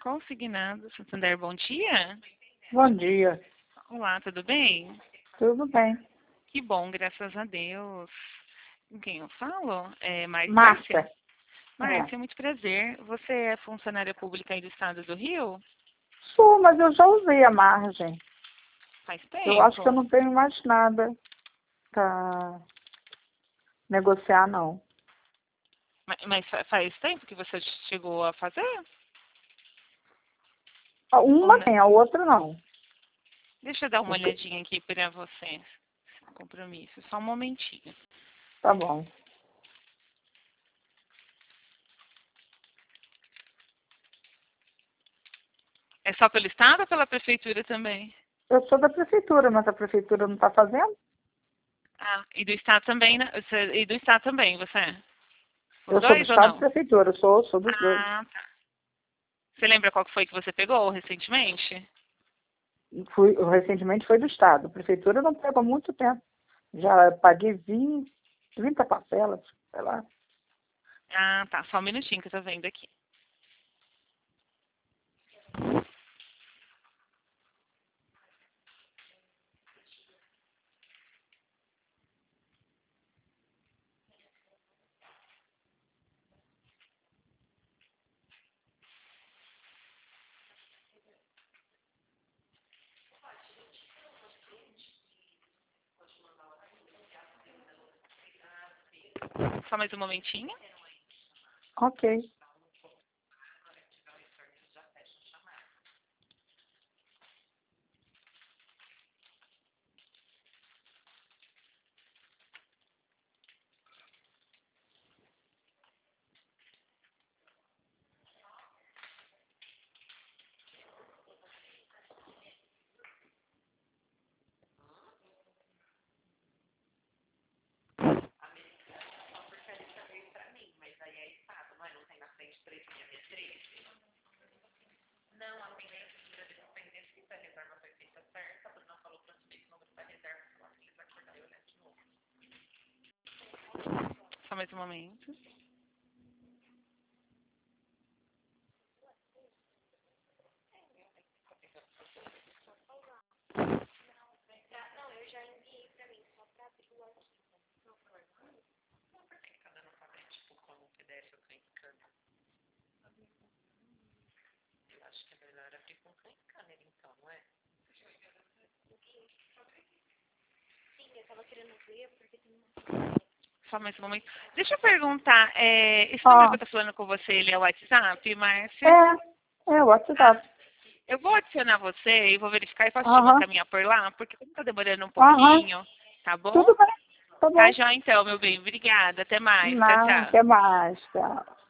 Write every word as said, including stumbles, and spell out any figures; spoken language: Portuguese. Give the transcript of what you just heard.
Consignado Santander, bom dia. Bom dia. Olá, tudo bem? Tudo bem. Que bom, graças a Deus. Com quem eu falo? É Mar- Márcia. Márcia? Márcia, muito prazer. Você é funcionária pública aí do estado do Rio? Sou, mas eu já usei a margem. Faz tempo? Eu acho que eu não tenho mais nada para negociar, não. Mas, mas fa- faz tempo que você chegou a fazer? A Ou Uma não? tem, a outra não. Deixa eu dar uma O quê? olhadinha aqui para você. Compromisso, só um momentinho. Tá bom. É só pelo estado ou pela prefeitura também? Eu sou da prefeitura, mas a prefeitura não está fazendo. Ah, e do estado também, né? Você- E do estado também, você é? Os Eu sou do dois ou estado de não? prefeitura, eu sou, sou dos dois. Ah, tá. Você lembra qual que foi que você pegou recentemente? Fui, recentemente foi do estado. A prefeitura não pega há muito tempo. Já paguei vinte, trinta parcelas, sei lá. Ah, tá. Só um minutinho que eu tô vendo aqui. Só mais um momentinho. Ok. Só mais um momento. Só mais um momento. Deixa eu perguntar, é, esse número que Ah, eu tô falando com você, ele é o WhatsApp, Márcia? é, é o Ah, WhatsApp. eu vou adicionar você e vou verificar e posso te Aham, encaminhar por lá, porque como tá demorando um aham. pouquinho, tá bom? Tudo bem, tá Tá bom. já então, meu bem. Obrigada. Até mais. Tchau, Não, tchau. até mais, tchau.